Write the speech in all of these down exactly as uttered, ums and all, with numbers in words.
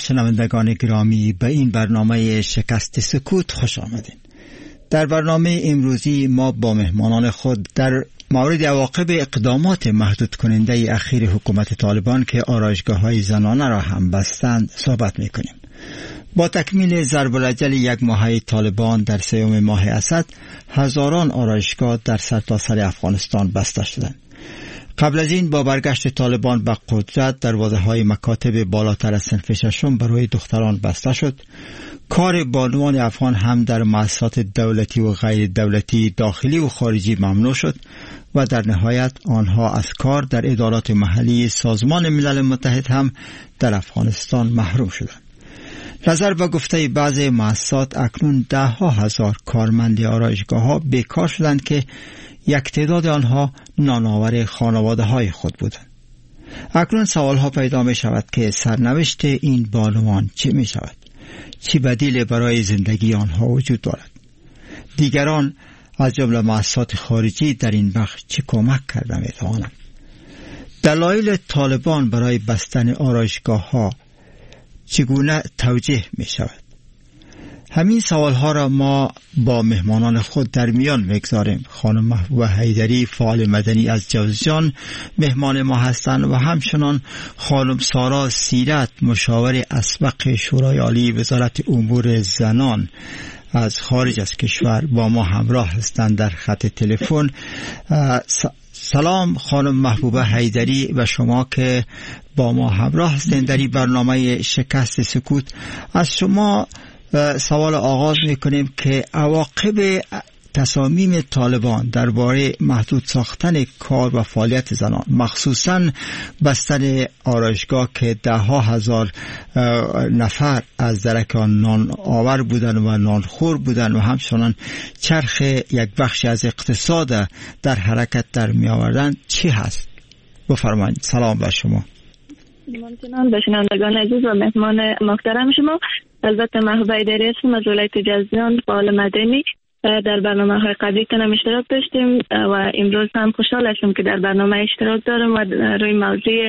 شنوندگان گرامی، به این برنامه شکست سکوت خوش آمدین. در برنامه امروزی ما با مهمانان خود در مورد عواقب اقدامات محدود کننده اخیر حکومت طالبان که آرایشگاه‌های زنانه را هم بستند صحبت می‌کنیم. با تکمیل ضرب الاجل یک ماهه طالبان در سوم ماه اسد، هزاران آرایشگاه در سرتاسر افغانستان بسته شدند. قبل از این با برگشت طالبان به قدرت، دروازه‌های مکاتب بالاتر از صنف ششم برای دختران بسته شد. کار بانوان افغان هم در مؤسسات دولتی و غیر دولتی داخلی و خارجی ممنوع شد و در نهایت آنها از کار در ادارات محلی سازمان ملل متحد هم در افغانستان محروم شدند. نظر به گفته بعضی مؤسسات اکنون ده ها هزار کارمند آرایشگاه ها بیکار شدند که یک تعداد آنها نانآور خانواده های خود بودند. اکنون سوال ها پیدا می شود که سرنوشت این بانوان چه می شود؟ چه بدیل برای زندگی آنها وجود دارد؟ دیگران از جمله مؤسسات خارجی در این بخش چه کمک کرده می توانند؟ دلایل طالبان برای بستن آرایشگاه ها چگونه توجیه می شود؟ همین سوال ها را ما با مهمانان خود در میان میگذاریم. خانم محبوبه حیدری، فعال مدنی از جوزجان، مهمان ما هستند و همچنان خانم سارا سیرت، مشاور اسبق شورای عالی وزارت امور زنان از خارج از کشور با ما همراه هستند در خط تلفن. سلام خانم محبوبه حیدری و شما که با ما همراه هستند در این برنامه شکست سکوت. از شما سوال آغاز میکنیم که عواقب تصامیم طالبان درباره محدود ساختن کار و فعالیت زنان، مخصوصاً بستن آرایشگاه که ده ها هزار نفر از درک آن نان آور بودن و نانخور بودن و همچنان چرخ یک بخش از اقتصاد در حرکت در می آوردن چی هست؟ بفرمایید. سلام بر شما. ممنونم به شنوندگان عزیز و مهمان محترم شما. البته محبوبه حیدری هستم از ولایت جوزجان، فعال مدنی. در برنامه های قبلی تنم اشتراک داشتیم و امروز هم خوشحال هستم که در برنامه اشتراک دارم و روی موضوع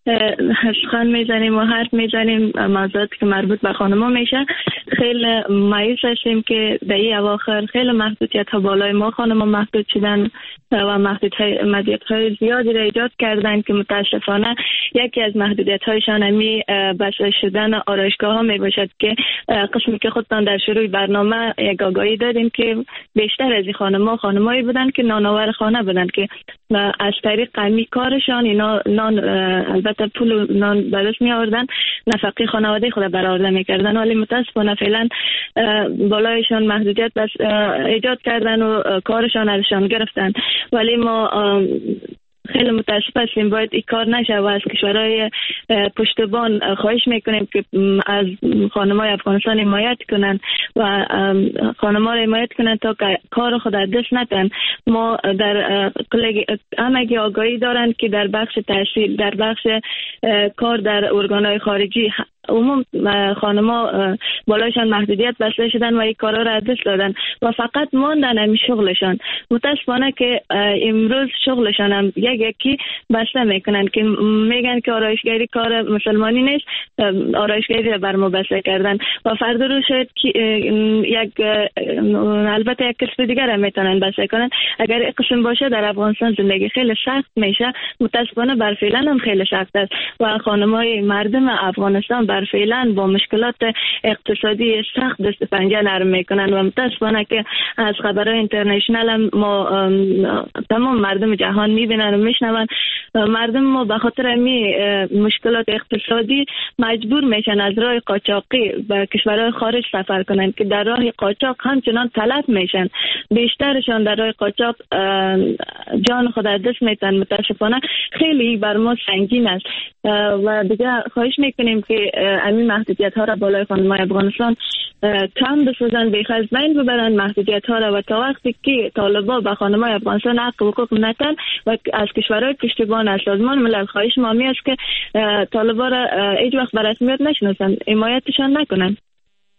سخن میزنیم و حرف میزنیم، موضوعاتی که مربوط به خانم‌ها میشه. خیلی مایوس هستیم که در این اواخر خیلی محدودیت ها بالای ما خانم‌ها محدود شدن و محدودیت های زیادی را ایجاد کردن که متاسفانه یکی از محدودیت هایشان همی بسته شدن آرایشگاه ها می باشد که قسمی که خودتان در شروع برنامه یک آگاهی دادیم که بیشتر از این خانم‌ها خانمایی بودن که نانآور خانه بودن که از طریق قمی کارشان اینا نان، البته پول نان برش می آوردن، نفقه خانواده خود برآورده میکردن، ولی متاسفانه فعلا بالایشان محدودیت بس ایجاد کردن و کارشان ازشان گرفتن. ولی ما خیلی متاسف هستیم، باید این کار نشه و از کشورهای پشتبان خواهش میکنیم که از خانم‌های افغانستان حمایت کنن و خانم‌ها را حمایت کنن تا کار خود از دست ندن. ما در همگی آگاهی دارند که در بخش تحصیل، در بخش کار در ارگان‌های خارجی عموم خانم‌ها بالایشان محدودیت بسته شدن و این کارا را از دست دادن و فقط ماندن همین شغلشان. متاسفانه که امروز شغلشان هم یک یکی بسته میکنن که میگن که آرایشگری کار مسلمانی نیست، آرایشگری را بر ما بسته کردن و فردا رو شاید یک البته یک کسب دیگر هم میتونن بسته کنن. اگر این قسم باشه در افغانستان زندگی خیلی سخت میشه. متاسفانه بر فعلا هم خیلی سخت است و خانم‌های مردم افغانستان بر فعلا با مشکلات اقتصادی سخت دست پنجه نرم میکنن و متاسفانه که از خبرهای اینترنشنال هم ما تمام مردم جهان میبینن و میشنون. مردم ما به خاطر می مشکلات اقتصادی مجبور میشن از راه قاچاقی به کشورهای خارج سفر کنن که در راه قاچاق همچنان تلف میشن. بیشترشان در راه قاچاق جان خود از دست میتن. متاسفانه خیلی بر ما سنگین است و دیگه خواهش میکنیم که همین محدودیت ها را بالای خانم‌های افغانستان کم بسازن، بیخ از بین ببرن محدودیت ها را و تا وقتی که طالبان به خانم‌های افغانستان حق و حقوق ندن و از کشورهای پشتیبان از سازمان ملل خواهش ما می است که طالبان را هیچ وقت به رسمیت نشناسن، حمایتشان نکنن.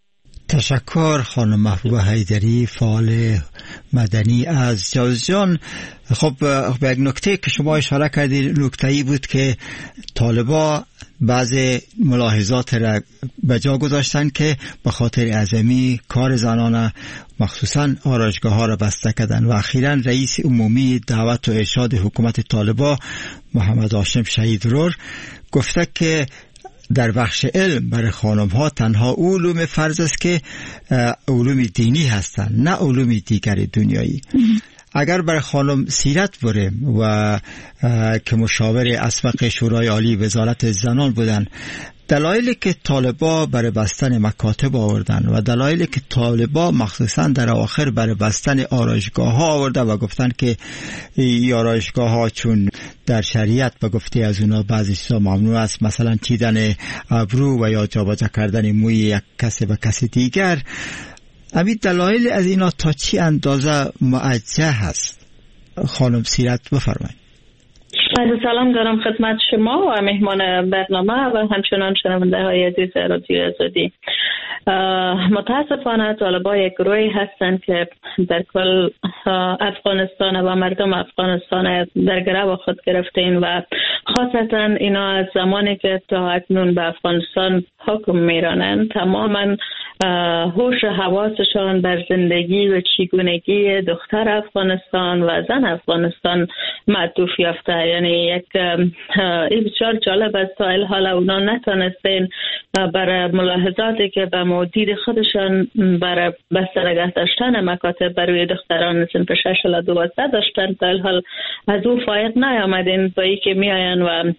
تشکر خانم محبوبه حیدری، فعال مدنی از جوزجان. خب به یک نکته که شما اشاره کردید، نکته‌ای بود که طالبا بعض ملاحظات را به جا گذاشتن که به خاطر عظمی کار زنان مخصوصا آرایشگاه ها را بسته کردن و اخیراً رئیس عمومی دعوت و ارشاد حکومت طالبا محمد هاشم شهیدرور گفته که در بخش علم برای خانم ها تنها علوم فرض است که علوم دینی هستند، نه علوم دیگر دنیایی. اگر برای خانم سیرت بریم و که مشاور اسبق شورای عالی وزارت زنان بودن، دلایلی که طالبا برای بستن مکاتب آوردن و دلایلی که طالبا مخصوصا در آخر برای بستن آرایشگاه ها آورده و گفتن که این آرایشگاه ها چون در شریعت به گفته از اونا بعضی چیزا ممنوع است، مثلا چیدن ابرو و یا جابجا کردن موی یک کسی به کسی دیگر، همین دلایل از اینا تا چی اندازه موجه هست؟ خانم سیرت بفرمایید. سلام دارم خدمت شما و مهمان برنامه و همچنان شنونده های عزیز رادیو آزادی. متاسفانه طالبا یک گروهی هستند که در کل افغانستان و مردم افغانستان در گرو خود گرفتین و خاصتا اینا از زمانی که تا اکنون به افغانستان حکم میرانند تماما هوش حواسشان بر زندگی و چگونگی دختر افغانستان و زن افغانستان معطوف یافته. یعنی یک این بسیار جالب است تا الحال اونا نتانستین برای ملاحظاتی که به مدید خودشان برای بسته نگه داشتن مکاتب برای دختران صنف شش الی دوازده داشتن، تا الحال از او فایق نیامدین با ای که میآین و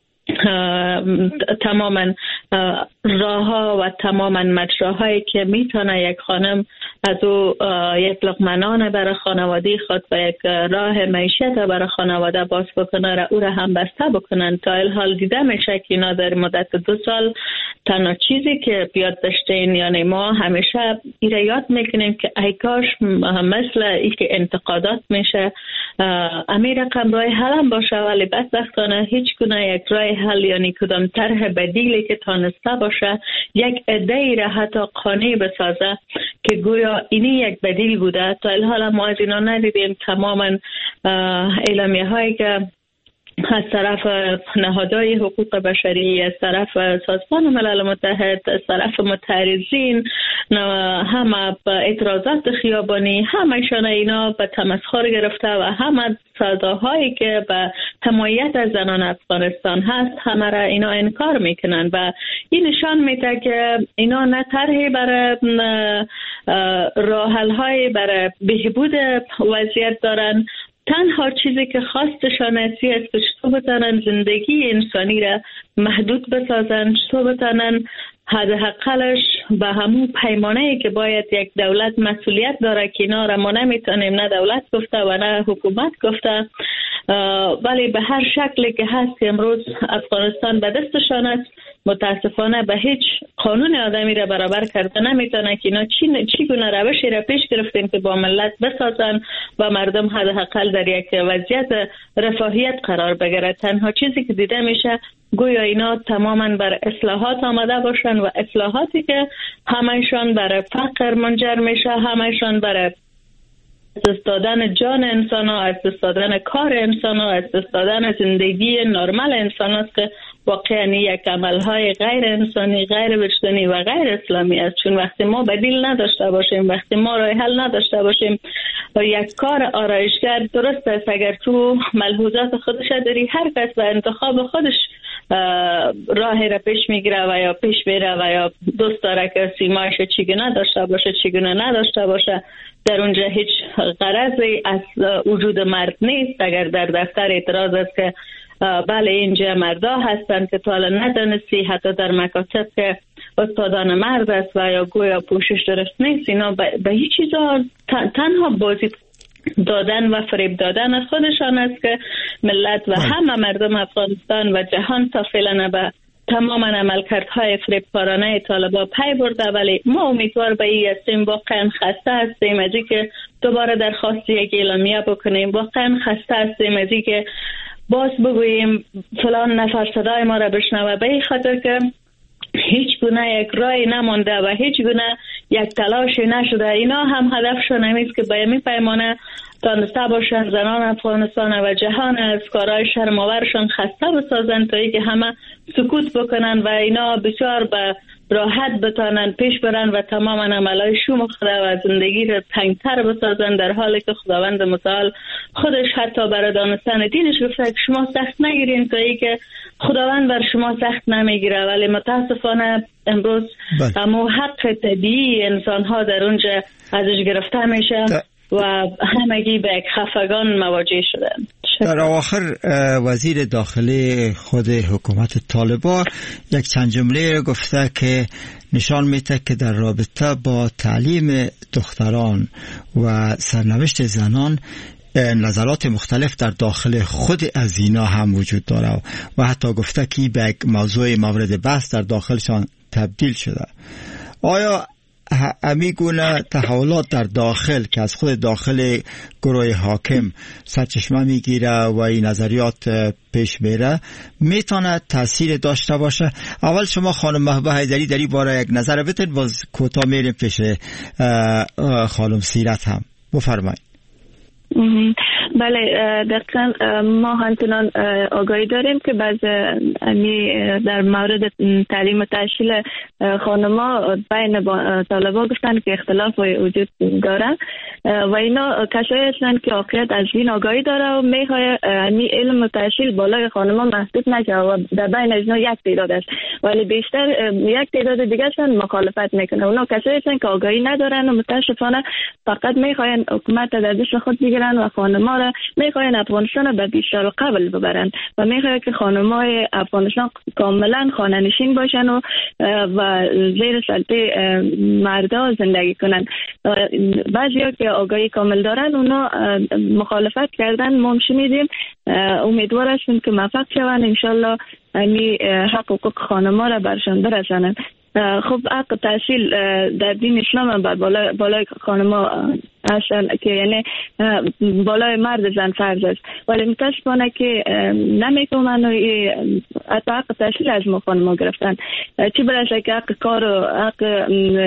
تماما راه ها و تماما مجراهایی که میتونه یک خانم از او یک لقمه نان برای خانواده خود و یک راه معیشت برای خانواده باز بکنه را او را هم بسته بکنن. تا الحال دیده میشه که اینا در مدت دو سال تنها چیزی که بیاد داشتین، یعنی ما همیشه ایره یاد میکنیم که ای کاش مثل ای که انتقادات میشه امیر رقم رای حل هم باشه، ولی بدبختانه هیچ گونه یک رای حل یعنی کدام طرح بدیلی که تانسته باشه یک ایده را حتی قانع بسازه که گویا اینی یک بدیل بوده. تا الحال ما از اینا ندیدیم. تماما اعلامیه هایی که از طرف نهادهای حقوق بشری، از طرف سازمان ملل متحد، از طرف متعرضین، همه اعتراضات خیابانی، همه‌شان اینا به تمسخر گرفته و همه صداهایی که به حمایت از زنان افغانستان هست همه را اینا انکار میکنن و این نشان میده که اینا نه طرحی برای راه حل‌های برای بهبود وضعیت دارن. تنها چیزی که خواستشان است که چطور بتانن زندگی انسانی را محدود بسازن، چطور بتانن حداقلش به همون پیمانه‌ای که باید یک دولت مسئولیت داره که اینا را ما نمیتونیم، نه دولت گفته و نه حکومت گفته، ولی به هر شکلی که هست که امروز افغانستان به دستشان است. متاسفانه به هیچ قانون آدمی را برابر کرده نمیتونه که اینا چی چی گونه روشی را پیش گرفتیم که با ملت بسازن و مردم حداقل در یک وضعیت رفاهیت قرار بگیرد. تنها چیزی که دیده میشه گویا اینا تماما بر اصلاحات آمده باشن و اصلاحاتی که همشان برای فقر منجر میشه، همشان برای از دست دادن جان انسان ها، از دست دادن کار انسان ها، از دست دادن زندگی نرمال انسان هاست که واقعا یک عملهای غیر انسانی، غیر وجدانی و غیر اسلامی است. چون وقتی ما بدیل نداشته باشیم، وقتی ما راه حل نداشته باشیم و یک کار آرایشگر درست است اگر تو ملحوظات خودش داری، هر کس به انتخاب خودش راه را پیش میگیره و یا پیش میره و یا دوست داره که سیمایش چگونه داشته باشه چگونه نداشته باشه. در اونجا هیچ غرضی از وجود مرد نیست. اگر در دفتر اعتراض است که بله اینجا مردا هستند که تا حالا ندانستی، حتی در مکاتب که استادان مرد است و یا گویا پوشش درست نیست، اینا به هیچ چیزا تنها بازی دادن و فریب دادن از خودشان است که ملت و همه مردم افغانستان و جهان تا فعلا به تماما عملکردهای فریبکارانه طالبا پی برده. ولی ما امیدوار به این هستیم، واقعا خسته هستیم از اینکه دوباره درخواست یک اعلامیه بکنیم، واقعا خسته هستیم از اینکه باز بگوییم فلان نفر صدای ما را بشنوه، به این خاطر که هیچ گونه یک رای نمانده و هیچ گونه یک تلاش نشده. اینا هم هدفشون همیست که با یمی پیمانه تانسته باشن زنان افغانستان و جهان از کارهای شرم‌آورشان خسته بسازن تا اینکه همه سکوت بکنن و اینا بسیار به راحت بتانن پیش برن و تمام عملهای شوم خدا و زندگی رو تنگتر بسازن، در حالی که خداوند متعال خودش حتی برای دانستن دینش گفته که شما سخت نگیرین تا ای که خداوند بر شما سخت نمیگیره. ولی متاسفانه امروز اما حق طبیعی انسان ها در اونجا ازش گرفته میشه و همگی به یک خفگان مواجه شدن. در آخر وزیر داخلی خود حکومت طالبان یک چند جمله گفته که نشان میده که در رابطه با تعلیم دختران و سرنوشت زنان نظرات مختلف در داخل خود از اینا هم وجود داره و حتی گفته که به یک موضوع مورد بحث در داخلشان تبدیل شده. آیا امیگونه تحولات در داخل که از خود داخل گروه حاکم سرچشمه میگیره و این نظریات پیش میره میتونه تاثیر داشته باشه؟ اول شما خانم محبوبه حیدری در این باره یک نظر بتید، باز کوتاه میریم پیش خانم سیرت هم. بفرمایید. بله، دقیقا ما همچنان آگاهی داریم که بعض در مورد تعلیم و تحصیل خانم‌ها بین طالبان گفتن که اختلاف وجود داره و اینا کسایی هستند که واقعیت از این آگاهی داره و میخواه علم و تحصیل بالای خانم‌ها محدود نشه و در بین از اینا یک تعداد است، ولی بیشتر یک تعداد دیگه هستند مخالفت میکنه. اونا کسایی هستند که آگاهی ندارن و متاسفانه فقط میخواین حکومت در دست خود بگیرن و خانم‌ها را میخواین افغانستان را به بیست سال قبل ببرن و میخواین که خانم‌های افغانستان کاملا خانه‌نشین باشن و و زیر سلطه مردا زندگی کنن. بعضیا که آگاهی کامل دارن اونا مخالفت کردن، ما شنیدیم. امیدوار هستیم که موفق شوند انشالله یعنی حق حقوق خانم‌ها را برشان برسانند. خب حق تحصیل در دین اسلام هم بالای بالای خانم‌ها هستن که یعنی بالای مرد زن فرض است، ولی متاسفانه که نمیکنن و حتی حق تحصیل از ما خانم‌ها گرفتن، چی برسه که حق کار و حق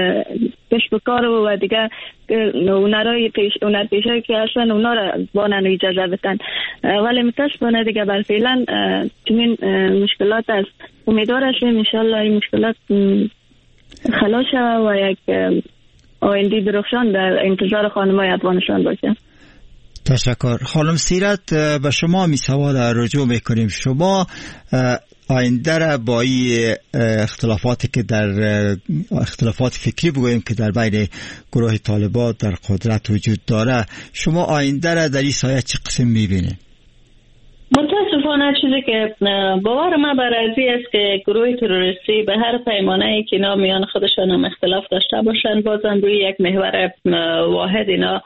پیش به کار و دیگه هنرهای پیش هنر پیشایی که هستن اونا را بانن و اجازه بدن، ولی متاسفانه دیگه بر فعلا چنین مشکلات است. امیدوار هستیم انشالله این مشکلات خلاص شود و یک آینده درخشان در انتظار خانم‌های افغانستان باشه. تشکر. خانم سیرت، به شما می سوال رجوع میکنیم. شما آینده را با این اختلافاتی که در اختلافات فکری بگوییم که در بین گروه طالبان در قدرت وجود داره، شما آینده را در این سایه چه قسم میبینید؟ متاسفانه چیزی که باور ما بر ازی است که گروه تروریستی به هر پیمانه‌ای که اینا میان خودشان هم اختلاف داشته باشن بازم روی یک محور واحد اینا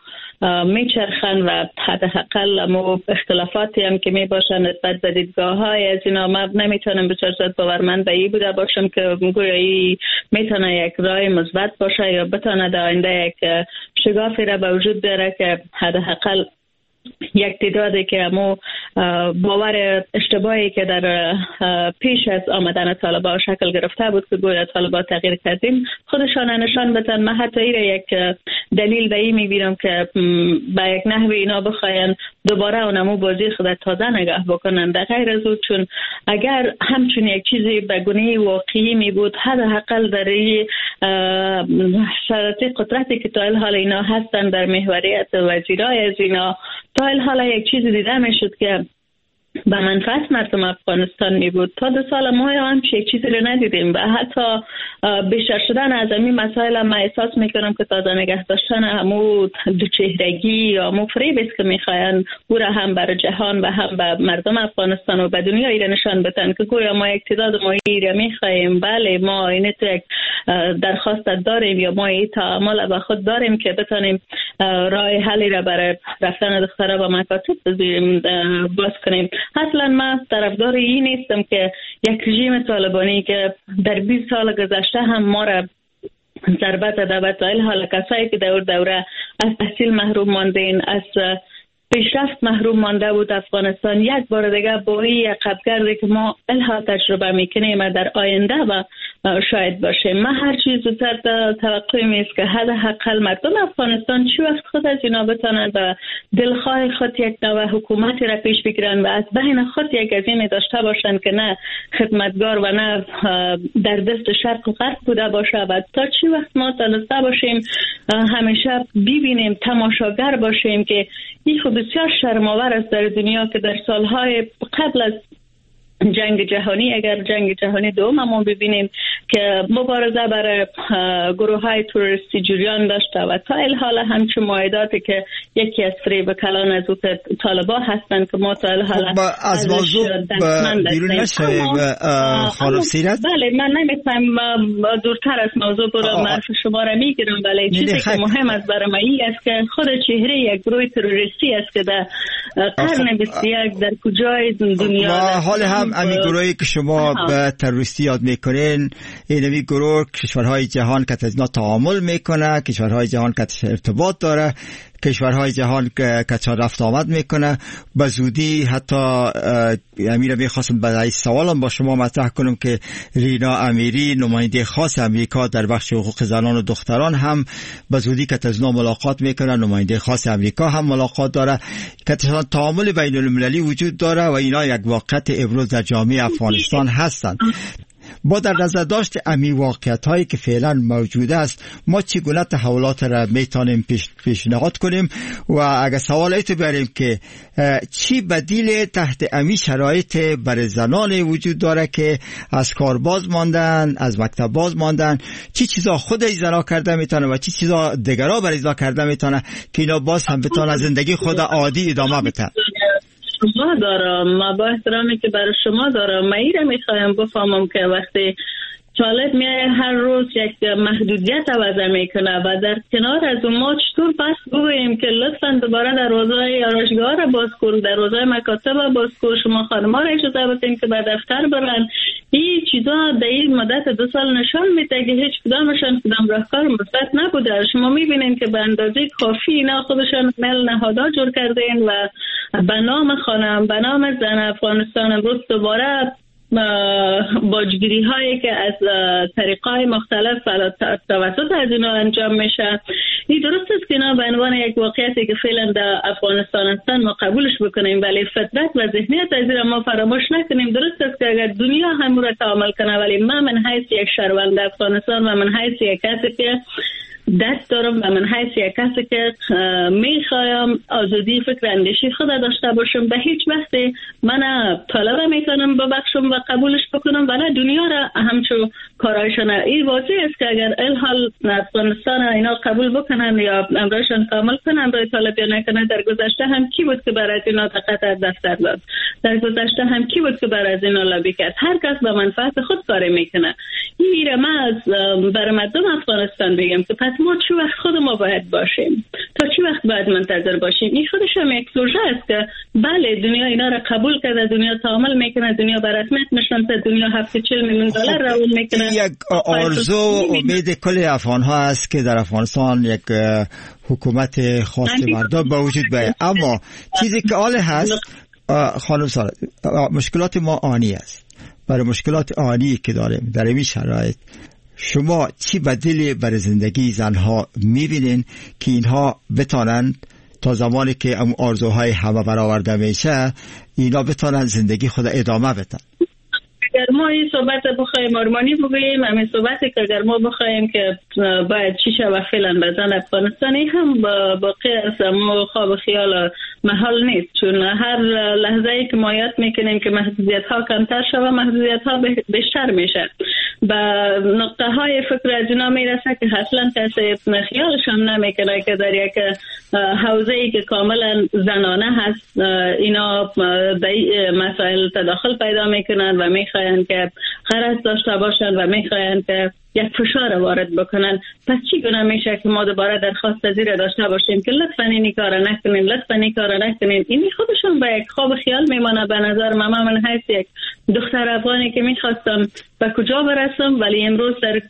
میچرخن و حداقل اما اختلافاتی هم که میباشن نسبت به دیدگاه‌های از اینا ما نمیتونم بسیار باورمند به این بوده باشم که گویایی میتونه یک راه مثبت باشه یا بتونه در آینده یک شگافی را به وجود بیاره که حداقل یک تعدادی که امو باور اشتباهی که در پیش از آمدن طالبان شکل گرفته بود که گویا طالبان تغییر کردیم خودشان نشان بدن. من حتی این یک دلیل به این میبینم که با یک نحوی اینا بخواین دوباره اونمو بازی خود تازه نگاه بکنن در غیر از او، چون اگر همچون یک چیزی به گونه واقعی می بود حداقل در این شرایط قدرتی که تا حال اینا هستن در محوریت وزیرای از اینا تا حالا یک چیزی دیده می شد که به منفعت مردم افغانستان می بود. تا دو سال ما هم یک چیزی رو ندیدیم و حتی بیشتر شدن از این مسائل ما احساس می کنم که تازه نگه داشتن همو دو چهرگی یا همو فریب است که می خواهند او را هم بر جهان و هم به مردم افغانستان و به دنیا ایره نشان بدن که گویا ما یک تعداد ما ایره می خواهیم، بله ما این تو یک درخواست داریم یا ما این تعامل با خود داریم که بتانیم راه حلی را برای رفتن دخترها و مکاتب باز کنیم. اصلا من طرفدار این نیستم که یک رژیم طالبانی که در بیست سال گذشته هم ما را ضربت داده و تا حالا کسایی که دور دوره از تحصیل محروم ماندین، از پیشرفت محروم مانده بود افغانستان، یک بار دیگه با این عقبگردی که ما الها تجربه میکنیم در آینده و شاید باشه. ما هر چیز زودتر توقع میست که حداقل مردم افغانستان چی وقت خود از اینا بتانند و دلخواه خود یک نوع حکومتی را پیش بگیرن و از بین خود یک عزیمی داشته باشن که نه خدمتگار و نه در دست شرق و غرب بوده باشه و تا چی وقت ما تانسته باشیم همیشه ببینیم، تماشاگر باشیم که این خود بسیار شرم‌آور است در دنیا که در سالهای قبل از جنگ جهانی، اگر جنگ جهانی دوم ما ببینیم که مبارزه برای گروه های تروریستی جریان داشته و تا الحال همچون معاهداتی که یکی از فریب کلان از او طالبان هستند که ما تا الحال از موضوع بیرون نشویم خانم سیرت. بله من نمیتونم دورتر از موضوع برم، حرف شما را میگیرم، ولی چیزی که مهم است برای من این است که خود چهره یک گروه تروریستی است که در قرن بیست و یک در کجای دنیا حال هم امی گروهی که شما به تروریستی یاد میکنین، این امی گروه کشورهای جهان که از اینا تعامل میکنه، کشورهای جهان که ارتباط داره، کشورهای جهان که چه رفت آمد میکنه. به زودی حتی امیر میخواستم برای سوالم با شما مطرح کنم که رینا امیری نماینده خاص امریکا در بخش حقوق زنان و دختران هم به زودی که از اینا ملاقات میکنه، نماینده خاص امریکا هم ملاقات داره، که تعامل بین المللی وجود داره و اینا یک واقعیت امروز در جامعه افغانستان هستند. با در نظر داشت امی واقعیت هایی که فعلا موجود است، ما چگونه تحولات را میتونیم پیش پیشنهاد کنیم و اگر سوال ایتو بریم که چی بدیل تحت امی شرایط برای زنان وجود داره که از کار باز ماندن، از مکتب باز ماندن، چی چیزا خود ایزنا کرده میتونه و چی چیزا دیگرها برای ایزنا کرده میتونه که اینا باز هم بتونه زندگی خود عادی ادامه بده. شما دارم، ما با احترامی که برای شما دارم، ما ایره میخوایم بفهمم که وقتی طالب میای هر روز یک محدودیت عوضه میکنه و در کنار از اون ما چطور بس بگوییم که لطفاً دوباره دروازه‌های آرایشگاه را باز کن، دروازه‌های مکاتب را باز کن، شما خانم‌ها را اجازه بدین که به دفتر برن. این چیزا در این مدت دو سال نشان میده که هیچ کدامشان کدام راهکار مثبت نبوده. شما میبینین که به اندازه کافی اینا خودشان مل نهادها جور کردین و به نام خانم، به نام زن افغانستان امروز دوباره باجگیری هایی که از طریقای مختلف توسط از اینا انجام میشه. این درست است که اینا به عنوان یک واقعیتی که فعلا در افغانستان هستن ما قبولش بکنیم، ولی فطرت و ذهنیت از این ما فراموش نکنیم. درست است که اگر دنیا هم را تعامل کنه، ولی من من حیث یک شهروند افغانستان و من حیث یک کسی که دست دارم و من حیث یک کسی که میخوایم آزادی فکر اندیشی خود داشته باشم، به هیچ وقت من طالب میکنم ببخشم و قبولش بکنم ولی دنیا را همچون کارایشان. این واضح است که اگر الحال افغانستان اینا قبول بکنن یا امرایشان تعامل کنن، امرای طالب یا نکنن، در گذشته هم کی بود که برای اینا دقت از دفتر داد؟ در گذشته هم کی بود که برای اینا لابی کرد؟ هر کس به منفعت خود کار میکنه. این میره من از برای مردم افغانستان بگم که پس ما چی وقت خود ما باید باشیم، تا چی وقت باید منتظر باشیم؟ این خودش هم یک پروژه است که بله دنیا اینا را قبول کرده، دنیا تعامل میکنه، دنیا به رسمیت میشناسه، دنیا هفت چهل میلیون دلار را اون میکنه. یک آرزو و امید کل افغان ها است که در افغانستان یک حکومت خاص مردم با وجود بیاید، اما چیزی که آله هست خانم سارت، مشکلات ما آنی است. برای مشکلات آنی که داریم در این شرایط شما چی بدیلی برای زندگی زنها میبینین که اینها بتانند تا زمانی که اون آرزوهای همه برآورده میشه اینا بتانند زندگی خود ادامه بدن؟ اگر ما این صحبت بخوایم آرمانی بگوییم، همین صحبتی که اگر ما بخوایم که باید چی شود فعلا بزن افغانستانی هم باقی از ما خواب خیال محال نیست، چون هر لحظه ای که ما یاد میکنیم که محدودیت ها کمتر شود، محدودیت ها بیشتر میشه. به نقطه های فکر از اینا میرسه که اصلا کسی خیالش هم نمیکنه که در یک حوزه ای که کاملا زنانه هست اینا به مسائل تداخل پیدا میکنن و میخواین که غرض داشته باشن و میخواین که یک فشار وارد بکنن. پس چی گونه میشه که ما دوباره درخواست از این داشته باشیم که لطفاً این کارا نکنیم، لطفاً این کارا نکنیم؟ این خودشون به یک خواب خیال میمانه. به نظر من من حیث یک دختر افغانی که میخواستم به کجا برسم ولی امروز در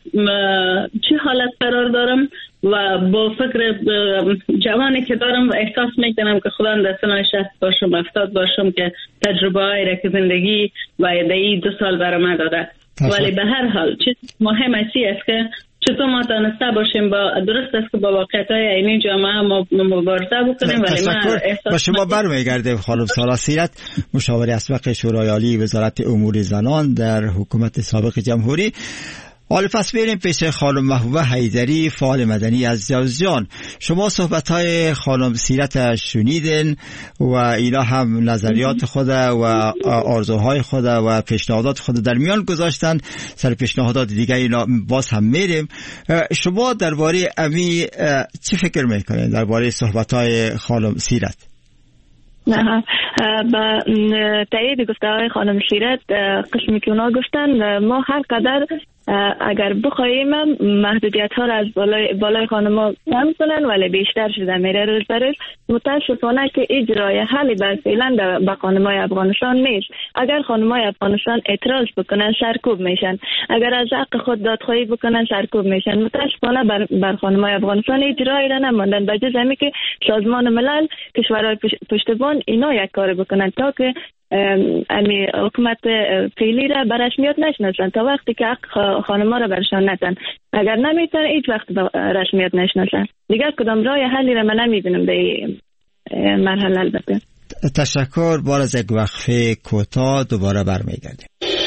چه حالت قرار دارم و با فکر جوانی که دارم و احساس میکنم که خدا دستنای شخص باشم، افتاد باشم که تجربه هایی را که زندگی و ایدهی دو سال برای من داده. ولی به هر حال چیز مهم اسی است که چطور ما دانسته باشیم با درست است که با واقعیت‌های عینی جامعه ما مبارزه بکنیم. ولی من با شما برمیگردیم خانم سارا سیرت، مشاور اسبق شورای عالی وزارت امور زنان در حکومت سابق جمهوری. حالا پس بریم پیش خانم محبوبه حیدری، فعال مدنی از جوزجان. شما صحبت‌های خانم سیرت شنیدین و اینا هم نظریات خود و آرزوهای خود و پیشنهادات خود در میان گذاشتن. سر پیشنهادات دیگه اینا باز هم میریم. شما درباره امی چی فکر میکنین درباره صحبت‌های خانم سیرت؟ نه، با تایید گفته‌های خانم سیرت قسمی که اونا گفتن، ما هر قدر اگر بخوایم محدودیت ها را از بالای, بالای خانم‌ها کم کنن ولی بیشتر شده میره روز به روز. متاسفانه که اجرای حلی بر فعلا به خانم‌های افغانستان نیست. اگر خانم‌های افغانستان اعتراض بکنن سرکوب میشن، اگر از حق خود دادخواهی بکنن سرکوب میشن. متاسفانه بر, بر خانم‌های افغانستان اجرایی را نماندن، به جز اینکه که سازمان ملل، کشورهای پشتبان اینا یک کار بکنن تا که امی حکومت فعلی را به رسمیت نشناسن، تا وقتی که حق خانم‌ها را برشان ندن. اگر نمیتن هیچ وقت به رسمیت نشناسن. دیگه کدام راه حلی را من نمیبینم به مرحله. البته تشکر. بار از یک وقفه کوتاه دوباره برمیگردیم.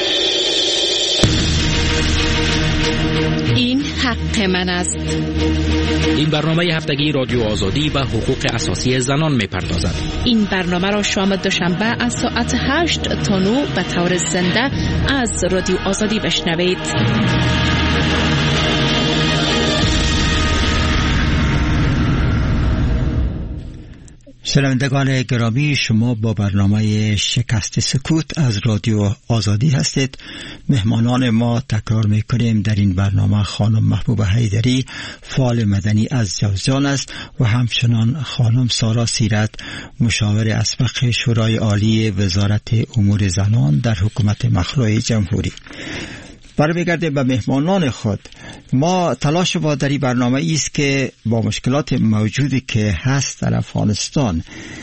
این حق من است. این برنامه هفتگی رادیو آزادی و حقوق اساسی زنان می‌پردازد. این برنامه را شام دوشنبه از ساعت هشت تا نه به طور زنده از رادیو آزادی بشنوید. شنوندگان گرامی، شما با برنامه شکست سکوت از رادیو آزادی هستید. مهمانان ما تکرار میکنیم در این برنامه خانم محبوبه حیدری، فعال مدنی از جوزجان است و همچنان خانم سارا سیرت، مشاور اسبق شورای عالی وزارت امور زنان در حکومت مخلوع جمهوری. برمیگردیم به مهمانان خود. ما تلاش ما در این برنامه است که با مشکلات موجودی که هست در افغانستان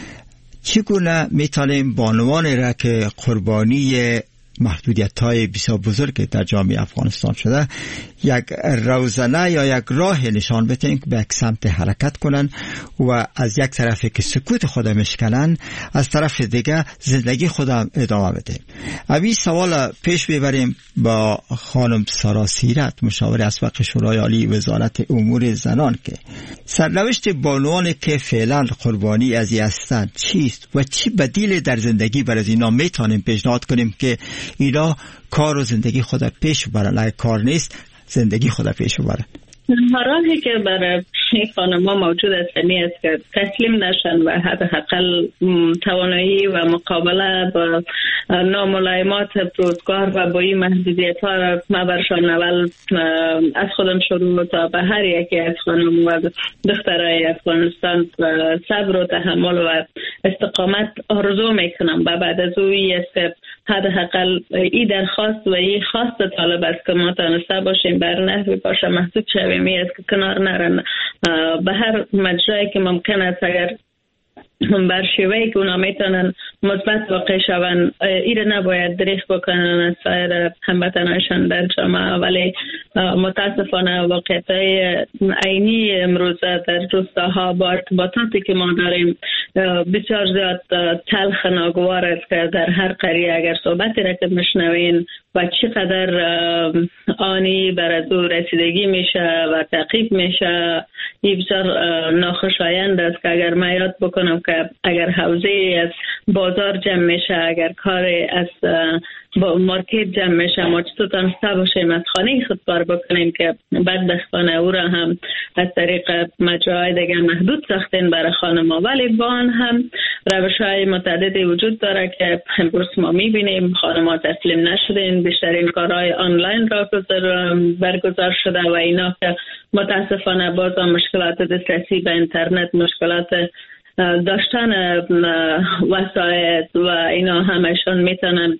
چگونه میتونیم بانوان را که قربانی محدودیت‌های بسیار بزرگ در جامعه افغانستان شده یک روزنه یا یک راه نشان بدهیم که به یک سمت حرکت کنن و از یک طرفی که سکوت خود میشکنن از طرف دیگه زندگی خود ادامه بدهیم. اوی سوال پیش ببریم با خانم سارا سیرت، مشاور اسبق شورای عالی وزارت امور زنان، که سرنوشت بانوانی که فعلا قربانی از این هستند چیست و چی بدیل در زندگی برای اینا میتونیم پیشنهاد کنیم که اینا کار و زندگی خود پیش برن؟ اگه کار نیست زندگی خود پیش برن. راهی که برای خانم‌ها موجود است این است که تسلیم نشن و حداقل توانایی و مقابله با ناملایمات روزگار و با این محدودیت‌ها را برشان اول از خودم شروع تا به هر یکی از خانم و دخترای افغانستان صبر و تحمل و استقامت آرزو میکنم و بعد از اوی است که حداقل این درخواست و این خواست طالب است که ما تانسته باشیم بر نحوی باشه محدود شویم، این است که کنار نرن به هر مجرایی که ممکن است اگر بر شیوهی که اونا میتونن مثبت واقع شون ایره نباید دریغ بکنن از سایر هموطنانشان در جامعه. ولی متاسفانه واقعیت‌های عینی امروز در روستاها با ارتباطاتی که ما داریم بسیار زیاد تلخ ناگوار است که در هر قریه اگر صحبتی را که میشنوین و چقدر آنی بر از او رسیدگی میشه و تعقیب میشه، این بسیار ناخوشایند است که اگر من یاد بکنم که اگر حوزه از بازار جمع میشه، اگر کار از با مارکت جمع میشه، ما چطور تانسته باشیم از خانه خود کار بکنیم که بدبختانه او را هم از طریق مجراهای دیگر محدود ساختین برای خانم‌ها. ولی با آن هم روش‌های متعددی وجود داره که امروز ما میبینیم خانم‌ها تسلیم نشدین، بیشترین کارهای آنلاین را برگزار شده و اینا که متاسفانه باز مشکلات دسترسی به اینترنت، مشکلات داشتن وسایل و اینا همشون میتونن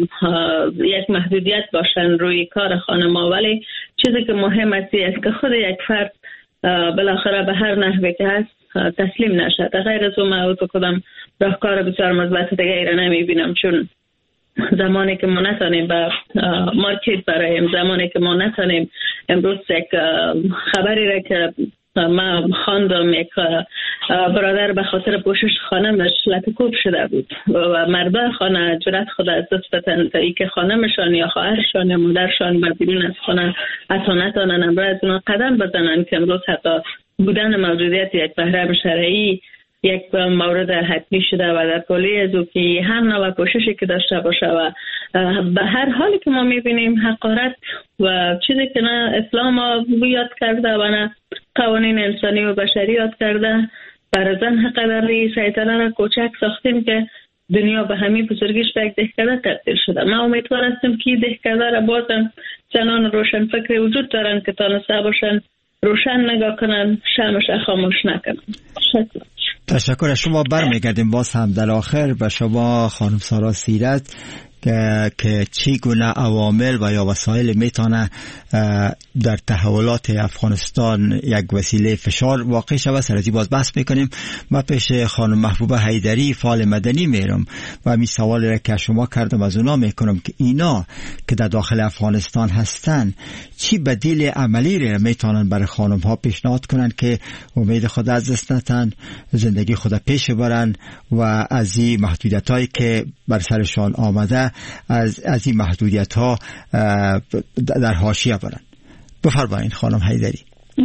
یک محدودیت باشن روی کار خانم‌ها. ولی چیزی که مهم است است که خود یک فرد بالاخره به هر نحوی که هست تسلیم نشه. غیر از اون موضوع کدام راهکار بسیار مثبت دیگه ایره نمیبینم، چون زمانی که ما نتانیم به مارکت برایم، زمانی که ما نتانیم امروز یک خبری را که ما خواندم یک برادر به خاطر پوشش خانمش لطکوب شده بود و مرد خانه جرأت خود از دست بدن تا ای که خانمشان یا خواهرشان یا مادرشان بر بیرون از خانه حتی نتانن امروز از اونا قدم بزنن که امروز حتی بودن موجودیت یک محرم شرعی یک مورد حتمی شده و در کلی از او که هم نوع پوششی که داشته باشه و به هر حالی که ما میبینیم حقارت و چیزی که نه اسلام یاد کرده و نه قوانین انسانی و بشری یاد کرده، برای زن حق در سیطره را کوچک ساختیم که دنیا به همین بزرگیش به یک دهکده تبدیل شده. ما امیدوار هستم که دهکده را بازم زنان روشن فکری وجود دارن که تانسته باشن روشن نگاه کنن، شمش خاموش نکنن. شکر. تشکر از شما. برمیگردیم باز هم در آخر به شما خانم سارا سیرت که, که چگونه عوامل و یا وسایل میتونه در تحولات افغانستان یک وسیله فشار واقع شود. سر از این باز بحث میکنیم. ما پیش خانم محبوبه حیدری فعال مدنی میرم و می سوالی را که شما کردم از اونا میکنم که اینا که در داخل افغانستان هستن چی بدیل عملی را میتونن برای خانم ها پیشنهاد کنن که امید خود از دست ندن، زندگی خود پیش برن و از این محدودیت هایی که بر سرشان آمده از از این محدودیت ها در حاشیه برن. بفرمایید خانم حیدری.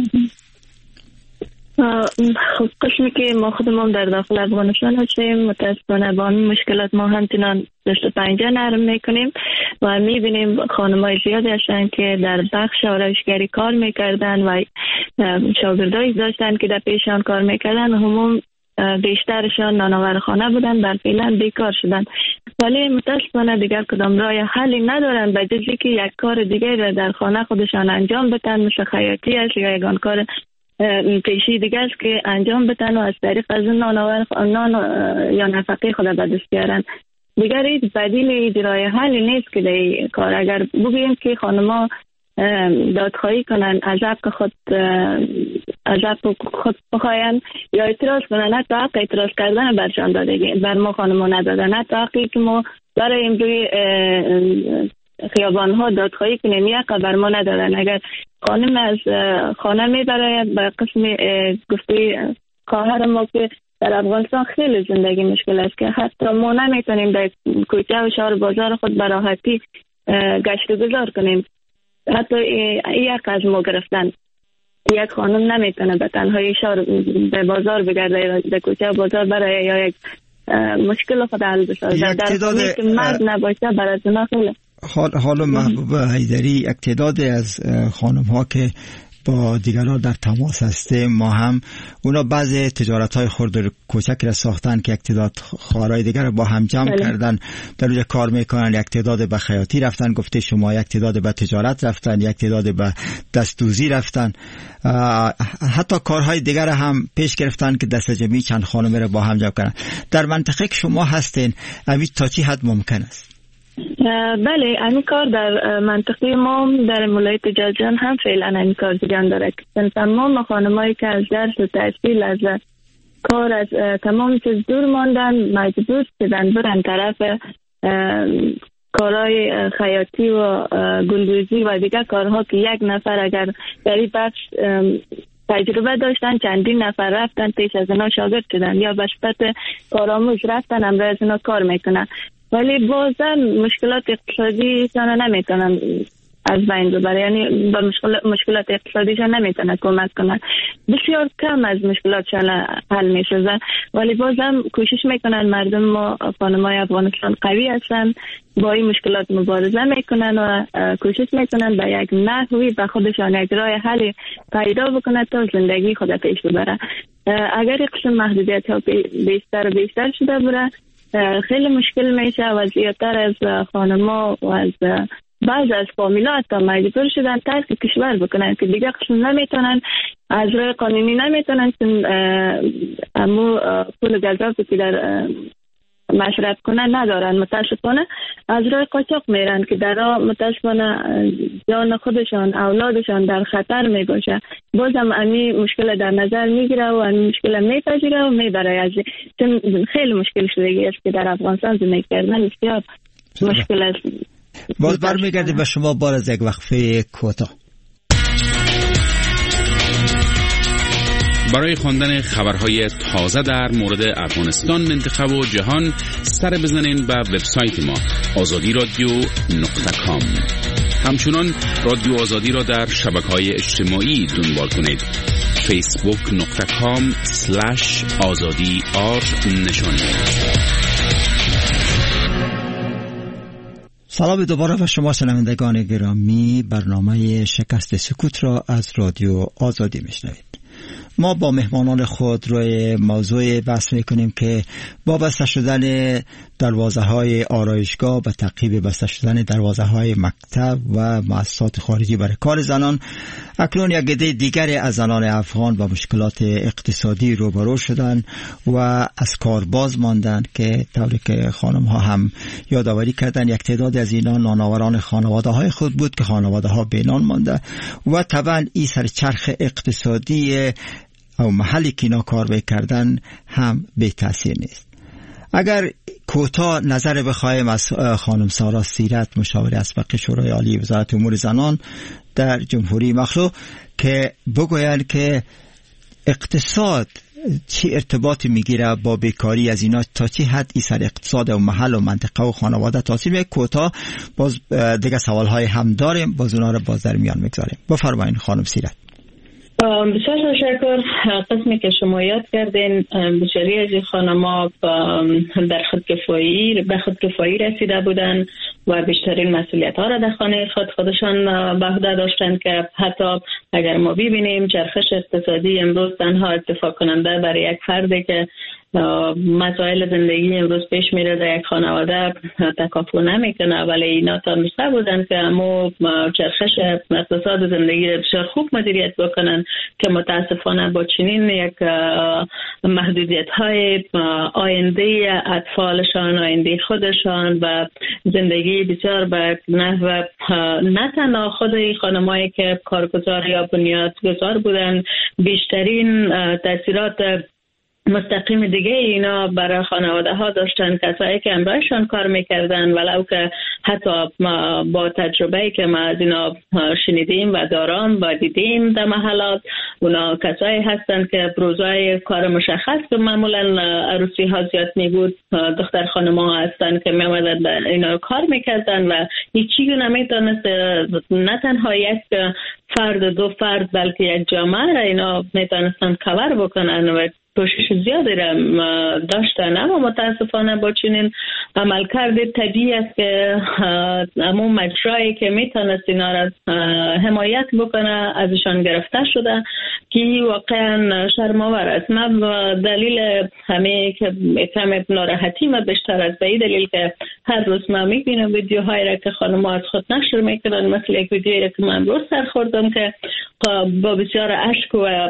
خب قسمی که ما خودمون در داخل افغانستان هستیم متاسفانه با این مشکلات ما همچنان دست و پنجه نرم میکنیم و میبینیم خانمای زیادی هستن که در بخش آرایشگری کار میکردن و شاگردایی داشتن که در پیشان کار میکردن، همون بیشترشان نانآور خانه بودن، بر فعلا بیکار شدن. ولی متاسفانه دیگر کدام راه حلی ندارن به جز اینکه یک کار دیگه را در خانه خودشان انجام بدن، مثل خیاطی است یا یگان کار پیشی دیگه است که انجام بدن و از طریق از نانآور نان یا نفقه خود به دست بیارن. دیگر هیچ بدیل راه حلی نیست که در کار. اگر بگوییم که خانم‌ها دادخواهی کنن از حق خود از حق خود بخواین یا اعتراض کنن، حتی حق اعتراض کردن برشان داده بر ما خانم‌ها ندادن، حتی حقی که ما برای روی خیابان ها دادخواهی کنیم یک بر ما ندادن. اگر خانم از خانه میبره به قسم گفته خواهر ما که در افغانستان خیلی زندگی مشکل است که حتی ما نمیتونیم در کوچه و شهر بازار خود به راحتی گشت و گذار کنیم. حتی یک از ما گرفتن. یک خانم نمیتونه به تنهایی شهر به بازار بگرده، در کوچه و بازار برای یا یک مشکل خود حل بسازه. در خونه که مرد نباشه برای اونا خیلی. حالا محبوبه حیدری، یک تعداد از خانم ها که با دیگران در تماس هستیم، ما هم اونا بعضی تجارت های خرد و کوچک را ساختن که یک تعداد خواهرای دیگر را با هم جمع بله. کردن در اونجا کار میکنن. یک تعداد به خیاطی رفتن، گفته شما، یک تعداد به تجارت رفتن، یک تعداد به دستدوزی رفتن، حتی کارهای دیگر هم پیش گرفتن که دست جمعی چند خانم را با هم جمع کردن. در منطقه که شما هستین امید تا چی حد ممکن است؟ بله، این کار در منطقه ما در ولایت جازان هم فعلا این کار جریان داره که تمام خانمایی که از درس و تحصیل از کار از تمام چیز دور ماندن مجبور شدن برن طرف کارهای خیاطی و گلدوزی و دیگر کارها که یک نفر اگر در این بخش تجربه داشتن چندین نفر رفتن پیش از اینا شاگرد شدن یا به صورت کارآموز رفتن امروز از اینا کار میکنن، ولی بازم مشکلات اقتصادی شان نمیتونن از بین ببره، یعنی با مشکلات اقتصادیشان نمیتونن کمک کنن. بسیار کم از مشکلاتشان حل میشه، ولی بازم کوشش میکنن. مردم ما خانمای افغانستان قوی هستن، با این مشکلات مبارزه میکنن و کوشش میکنن به یک نحوی به خودشان یک راه حل پیدا بکنن تا زندگی خود پیش ببره. اگر قسم محدودیت ها بیشتر و بیشتر شده بره خیلی مشکل میشه و زیادتر از خانم‌ها و از بعض از فامیلا حتی مجبور شدن ترک کشور بکنن که دیگه قسم نمیتونن از راه قانونی نمیتونن امو پول گذافی که در مشرف کنن ندارن. متاسفانه از راه قاچاق میرن که در راه متاسفانه جان خودشان اولادشان در خطر میباشه. بازم امی مشکل در نظر میگیره و امی مشکل میپذیره و میبره. از خیلی مشکل شدگی است که در افغانستان زندگی کردن بسیار مشکل است. باز برمیگرده به شما بار از یک وقفه کوتاه. برای خواندن خبرهای تازه در مورد افغانستان، منطقه و جهان سر بزنین به وبسایت ما آزادی رادیو نقطه کام. همچنان رادیو آزادی را در شبکه‌های اجتماعی دنبال کنید. فیسبوک نقطه کام سلش آزادی آر نشانی. سلام دوباره و شما شنوندگان گرامی، برنامه شکست سکوت را از رادیو آزادی میشنوید. ما با مهمانان خود روی موضوع بحث میکنیم که با بسته شدن دروازه های آرایشگاه و تعقیب بسته شدن دروازه های مکتب و مؤسسات خارجی برای کار زنان، اکنون یک عده دیگری از زنان افغان با مشکلات اقتصادی روبرو شدن و از کار باز ماندن که طوری که خانم ها هم یادآوری کردن یک تعداد از اینا نانآوران خانواده های خود بود که خانواده ها بینان مانده و طبعا این سرچرخ اقتصادی او محلی که اینا کار بکردن هم بی تأثیر نیست. اگر کوتاه نظر بخوایم از خانم سارا سیرت، مشاور اسبق شورای عالی وزارت امور زنان در جمهوری مخلوع، که بگویند که اقتصاد چی ارتباطی میگیره با بیکاری از اینا، تا چی حد این سر اقتصاد و محل و منطقه و خانواده تاثیر میگه. کوتاه باز دیگه سوالهای هم داریم، باز اونا رو باز در میان میگذاریم. بفرمایید خانم سیرت. بسیار تشکر. قسمی که شما یاد کردین، بسیاری از این خانم‌ها در خودکفایی به خودکفایی رسیده بودن و بیشترین مسئولیت‌ها را در خانه خود خودشان به عهده داشتن که حتی اگر ما ببینیم چرخش اقتصادی امروز تنها اتفاق کننده برای یک فردی که مسائل زندگی امروز پیش میره در یک خانواده تکافو نمیکنه، ولی اینا تانسته بودن که امو چرخش اقتصاد زندگی را بسیار خوب مدیریت بکنن که متاسفانه با چنین یک محدودیت های آینده اطفالشان، آینده خودشان و زندگی بسیار به نحو نه تنها خود خانمایی که کارگزار یا بنیادگذار بودن، بیشترین تاثیرات مستقیم دیگه اینا برای خانواده ها داشتن، کسایی که همراهشان کار میکردن، ولو که حتی با تجربه‌ای که ما از اینا شنیدیم و دارم و دیدیم در محلات، اونا کسایی هستن که روزای کار مشخص که معمولا عروسی ها زیاد میبود، دختر خانم ها هستن که میامدن اینا کار میکردن و هیچی نمیتونست نه تنها یک فرد دو فرد بلکه یک جامعه را اینا میتونستن کور بکنن و کوشش زیادی را داشتن. اما متاسفانه با چنین عملکرد طبیعی است که همون مجرایی که میتونست اینا را حمایت بکنه ازشان گرفته شده که واقعا شرم‌آور است. من دلیل همه که کم ناراحتی ما بیشتر از به دلیل که هر روز ما میبینم ویدیوهایی را که خانم‌ها از خود نشر میکنن، مثل یک ویدیویی را که من امروز سر خوردم که با بسیار اشک و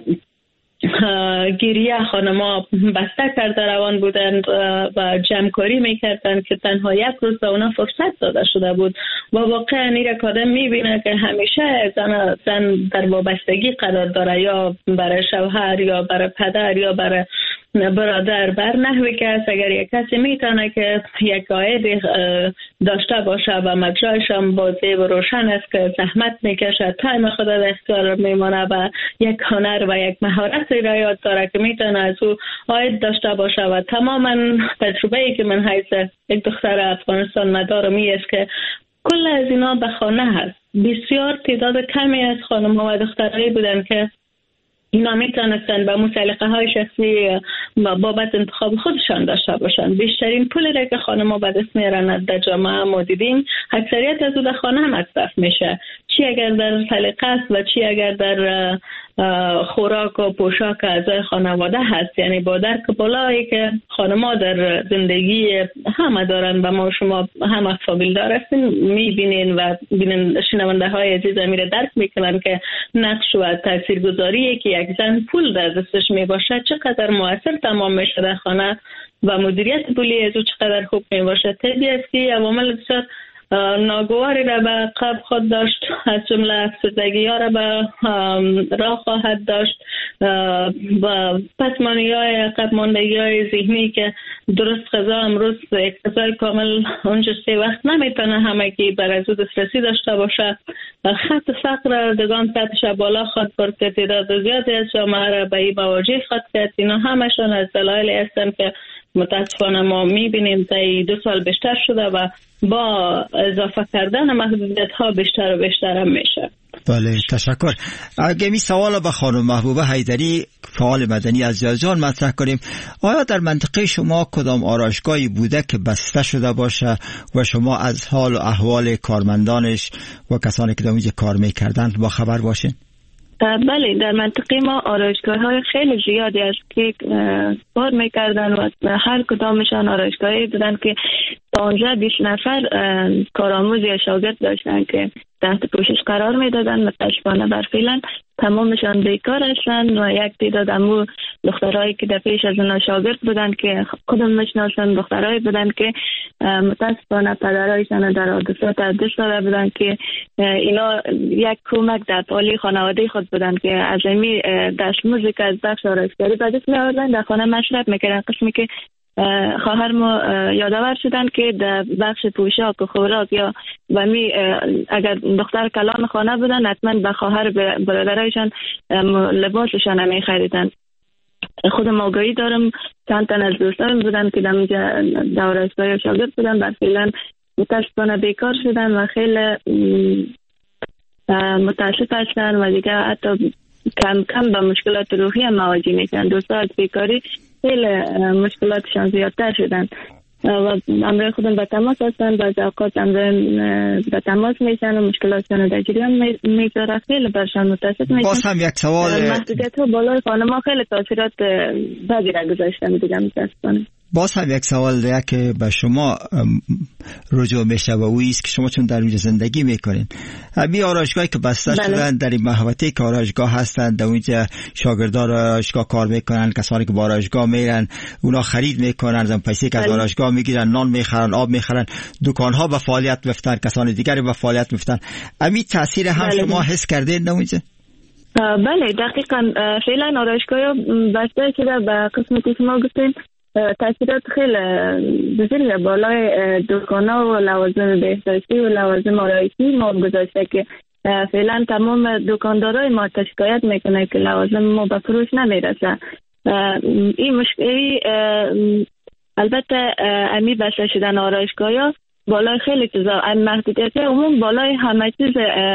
گریه خانما بسته کرده روان بودند و جمعکاری میکردند که تنها یک روز به اونا فرصت داده شده بود و واقعا این را آدم میبینه که همیشه زن, زن در وابستگی قرار داره، یا برای شوهر یا برای پدر یا برای برادر، بر نحوی که است اگر یک کسی میتونه که یک عاید داشته باشه و مجرایش هم بازی و روشن است که زحمت میکشه، تایم خود در اختیار میمانه و یک هنر و یک مهارت را یاد داره که میتونه از او عاید داشته باشه و تماما تجربه ای که من حیث یک دختر افغانستان ندارم می است که کل از اینا به خانه هست. بسیار تعداد کمی از خانم ها و دخترایی بودن که اینا میتونستن با مسلقه های شخصی بابت انتخاب خودشان داشته باشن. بیشترین پولی را که خانم ها به دست میارن در جامعه ما دیدیم اکثریت از او در خانه مصرف میشه، چی اگر در سلیقه است و چی اگر در خوراک و پوشاک اعضای خانواده هست. یعنی با درک بالایی که خانم‌ها در زندگی همه دارن و ما شما همه فامیلدار هستیم میبینین و بینن شنونده های عزیز میره درک میکنن که نقش و تاثیرگذاری که یک زن پول در دستش میباشه چقدر مؤثر تمام میشه در خانه و مدیریت پولی از او چقدر خوب میباشه. طبیعی است که عوامل بسیار ناگواری را به عقب خود داشت، از جمله افسردگی ها را به راه خواهد داشت و پسمانی های عقب ماندگی های ذهنی که درست غذا امروز یک غذای کامل اونجا سه وقت نمیتونه همگی بر از دسترسی داشته باشه. خط فقر اردگان سطحش بالا خواهد برد که تعداد زیادی از جامعه را به این مواجه خواهد کرد. اینا همشون از دلایلی هستند که متاسفانه ما میبینیم تا دو سال بیشتر شده و با اضافه کردن محدودیت ها بیشتر و بیشتر هم میشه. بله تشکر. اگه می سوال به خانم محبوبه حیدری فعال مدنی از جازان مطرح کنیم، آیا در منطقه شما کدام آرایشگاهی بوده که بسته شده باشه و شما از حال و احوال کارمندانش و کسانی که در اونجا کار میکردند با خبر باشین؟ بله، در منطقه ما آرایشگاه های خیلی زیادی است که کار میکردن و هر کدامشان آرایشگاهی بودن که پانزده بیست نفر کارآموز یا شاگرد داشتن که تحت پوشش قرار میدادن. متاسفانه برفعلا تمامشان بیکار هستند و یک تعداد امو دخترایی که در پیش از اونا شاگرد بودن که خودم میشناسم، دخترایی بودن که متاسفانه پدرایشان در حادثات از دست داده بودن که اینا یک کمک در پالی خانواده خود بودن که از امی دستمزد که از بخش آرایشگری به دست می آوردن در خانه مصرف میکردن. قسمی که خواهر ما یادآور شدن که در بخش پوشاک و خوراک یا و می اگر دختر کلان خانه بودن حتما به خواهر برادرایشان لباسشان می خریدن. خودم آگاهی دارم چند تن از دوستان بودن که در دوره‌های شاگرد بودن، بعد فعلا متاسفانه بیکار شدن و خیلی متاسف هستن و دیگه حتی کم کم به مشکلات روحی مواجه میشن. دوستا از بیکاری خیلی مشکلاتشان زیادتر شدن و امروز خودم به تماس هستن، بعضی اوقات امروز به تماس میشن و مشکلاتشان در جریان میگذاره. خیلی برشان متاسف میشن. باز هم یک سوال، محدودیت ها بالای خانما خیلی تاثیرات بدی را گذاشتن دیگه متاسفانه. باز هم یک سوال دیگه که به شما رجوع میشه و اویی است که شما چون در اونجا زندگی میکنین، همین آرایشگاهی که بسته بله. شدن در این محوطه که آرایشگاه هستند، در اونجا شاگردان آرایشگاه کار میکنن، کسانی که با آرایشگاه میرن اونا خرید میکنن، زن پیسه که از آرایشگاه میگیرن، نان میخرن، آب میخرن، دکانها به فعالیت میفتن، کسانی دیگری به فعالیت میفتن. همین تاثیر هم بله. شما حس کردین در اونجا؟ بله دقیقاً. فعلا آرایشگاه بسته شده به قسمی که شما گفتین. تاثیرات خیلی بزرگ بالای دکانا و لوازم بهداشتی و لوازم آرایشی ما گذاشته که فعلا تمام دکاندارای ما شکایت میکنه که لوازم ما به فروش نمیرسه. این مشکلی البته امی بسته شدن آرایشگاه بالای خیلی چیزا، این محدودیت عموم بالای همه چیز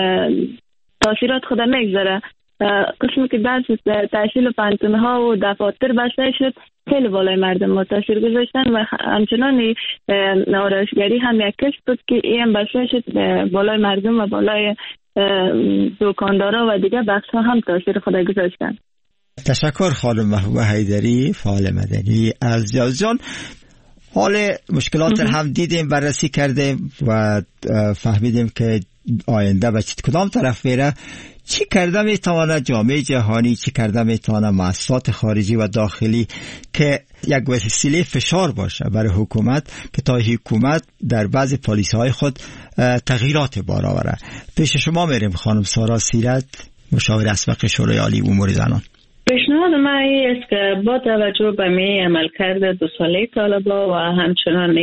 تاثیرات خود میگذاره. قسمی که درس تحصیل و پانتونها و دفاتر بسته شد خیلی بالای مردم متاثر گذاشتن و همچنان آرایشگری هم یک کش بود که این بسته شد بالای مردم و بالای دکاندارا و دیگه بخش ها هم تاثیر خود گذاشتن. تشکر خانم محبوبه حیدری فعال مدنی از جازان. حال مشکلات هم دیدیم، بررسی کردیم و فهمیدیم که آینده به کدام طرف میره. چی کرده میتونه جامعه جهانی، چی کرده میتونه مؤسسات خارجی و داخلی که یک وسیله فشار باشه برای حکومت که تا حکومت در بعضی پالیسی های خود تغییرات بار آوره؟ پیش شما میریم خانم سارا سیرت، مشاور اسبق شورای عالی امور زنان. پیشنهاد من است که با توجه به می عملکرد دو ساله طالبا و همچنان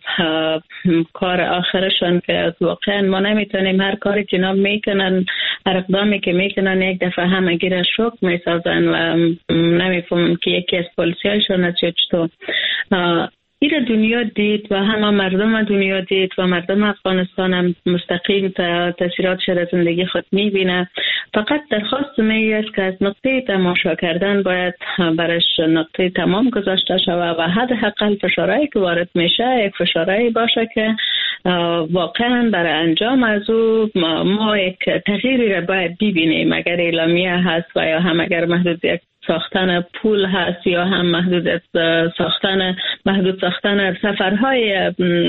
کار آخرشان که واقعا ما نمیتونیم هر کاری که اینا میکنن، هر اقدامی که میکنن یک دفعه همگی را شوک میسازن و نمیفهمم که یکی از پالیسی‌هایشان از چطور ایره دنیا دید و همه مردم دنیا دید و مردم افغانستان هم مستقیم تاثیرات شده زندگی خود میبینه. فقط درخواست می است که از نقطه تماشا کردن باید برش نقطه تمام گذاشته شود و حداقل فشارهایی که وارد میشه یک فشارهایی باشه که واقعا برای انجام از او ما یک تغییری را باید ببینیم. اگر اعلامیه هست و یا هم اگر محدودیت ساختن پول هست یا هم محدودیت ساختن محدود ساختن سفرهای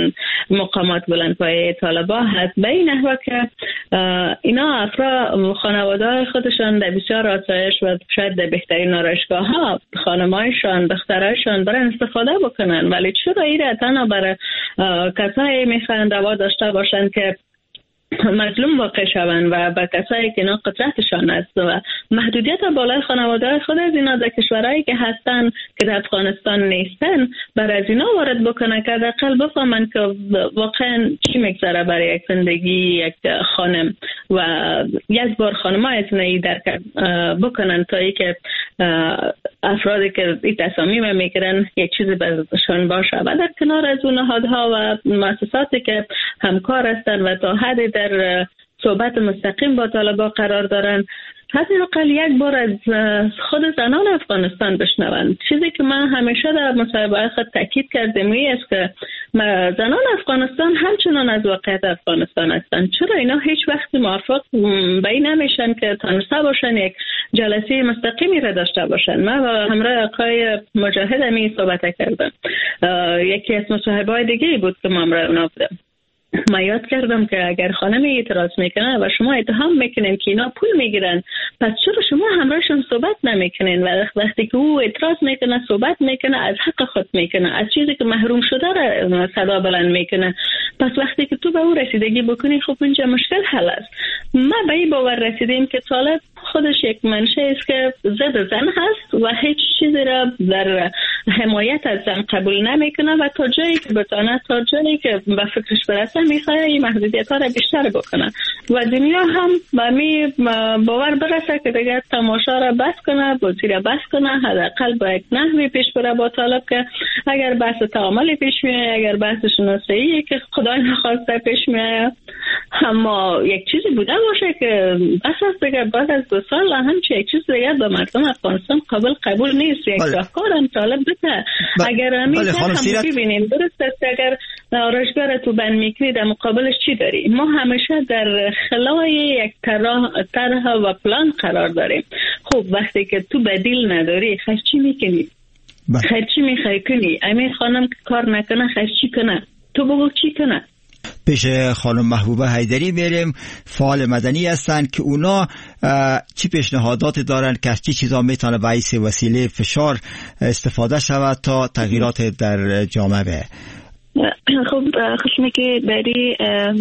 مقامات بلندپایه طالبان هست، به این نحو که اینا افراد خانواده خودشان در بسیار آسایش و شاید در بهترین آرایشگاه ها خانمایشان دخترایشان برای استفاده بکنن. ولی چرا ایره تنها برای کسایی میخوان روا داشته باشند که مظلوم واقع شوند و به کسایی که اینا قدرتشان است و محدودیت بالای خانواده خود از اینا در کشورهایی که هستن که در افغانستان نیستن بر از اینا وارد بکنه که حداقل بفهمن که واقعا چی میگذره برای یک زندگی یک خانم و یک بار خانم‌ها از اینایی درک بکنن تا ای که افرادی که این تصامیم میگیرن یک چیزی برشان باشه و در کنار از اون نهادها و مؤسساتی که همکار هستن و تا حدی در صحبت مستقیم با طالبان قرار دارن حداقل یک بار از خود زنان افغانستان بشنوند. چیزی که من همیشه در مصاحبه‌های خود تاکید کردم این است که زنان افغانستان همچنان از واقعیت افغانستان هستند. چرا اینا هیچ وقت موافق به این نمیشن که تونسته باشن یک جلسه مستقیمی را داشته باشن؟ من با همراه آقای مجاهد می صحبت کردم. یکی از مصاحبه‌های دیگه بود که ما همراه اونا بودم. من یاد کردم که اگر خانمی اعتراض میکنه و شما اتهام میکنین که اینا پول میگیرن، پس چرا شما همراهشون صحبت نمیکنین؟ و وقتی که او اعتراض میکنه صحبت میکنه از حق خود میکنه، از چیزی که محروم شده را صدا بلند میکنه، پس وقتی که تو به او رسیدگی بکنی خب اینجا مشکل حل است. ما به این باور رسیدیم که طالب خودش یک منشه است که ضد زن هست و هیچ چیزی را در حمایت از زن قبول نمیکنه و تا جایی که بتونه تا جایی که به فکرش برسه میخواه این محدودیت ها را بیشتر بکنه و دنیا هم به می باور برسه که دیگه تماشا را بس کنه، بازی را بس کنه، حداقل با یک نحوی پیش بره با طالب که اگر بحث تعاملی پیش میاد، اگر بحث شناسایی که خدای نخواسته پیش میاد، اما یک چیزی بوده باشه که اساس دیگه بعد از دو سال همچه یک چیز دیگه به مردم افغانستان قابل قبول نیست. یک راهکار هم طالب بده. اگر همین هم ببینیم درست است اگر آرایشگاه تو بند میکنی در مقابلش چی داری؟ ما همیشه در خلای یک طرح و پلان قرار داریم. خب وقتی که تو بدیل نداری خیلی چی میکنی؟ خیلی چی میخوای کنی؟ امین خانم کار نکنه خیلی چی کنه؟ تو بگو چی کنه؟ پیش خانم محبوبه حیدری بریم. فعال مدنی هستند که اونا چی پیشنهادات دارن که از چی چیزا میتونه باعث وسیله فشار استفاده شود تا تغییرات در جامعه به؟ خب خشمی که داری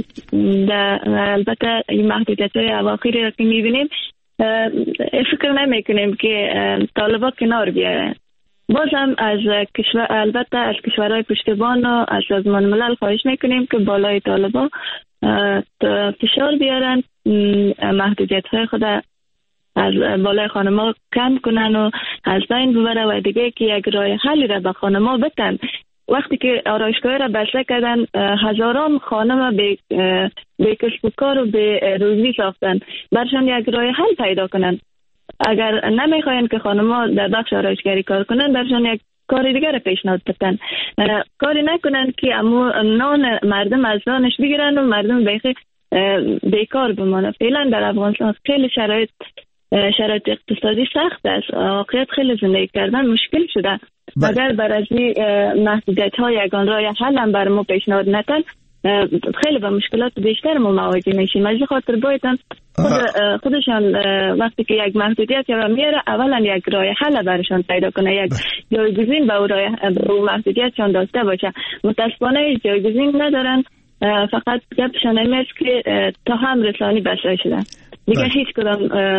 البته این محدودیت های اواخری را که میبینیم فکر نمی کنیم که طالبا کنار بیارن. باز هم از کشور البته از کشورهای پشتیبان و از سازمان ملل خواهش میکنیم که بالای طالبا فشار بیارن، محدودیت های خود از بالای خانما کم کنن و از بین ببره و دیگه که یک راه حلی را به خانما بتن. وقتی که آرایشگاه را بسته کردن هزاران خانم به به کسب و کار و به روزی ساختن، برشان یک راه حل پیدا کنن. اگر نمیخواین که خانم‌ها در بخش آرایشگری کار کنن برشان یک کار دیگر را پیشنهاد بدن، کاری نکنن که امو نان مردم از نانش بگیرن و مردم بیخی بیکار بمانه. فعلا در افغانستان خیلی شرایط شرایط اقتصادی سخت است، واقعیت خیلی زندگی کردن مشکل شده. اگر بر از محدودیت های یگان راه حل هم بر ما پیشنهاد نکن خیلی با مشکلات بیشتر ما مواجه میشیم. از خاطر بایدن خود خودشان وقتی که یک محدودیت یا میاره اولا یک راه حل برشان پیدا کنه، یک جایگزین به او راه به محدودیتشان داشته باشه. متاسفانه جایگزین ندارن، فقط گپشان این است که تا هم رسانی بسته شدن دیگه هیچ کدام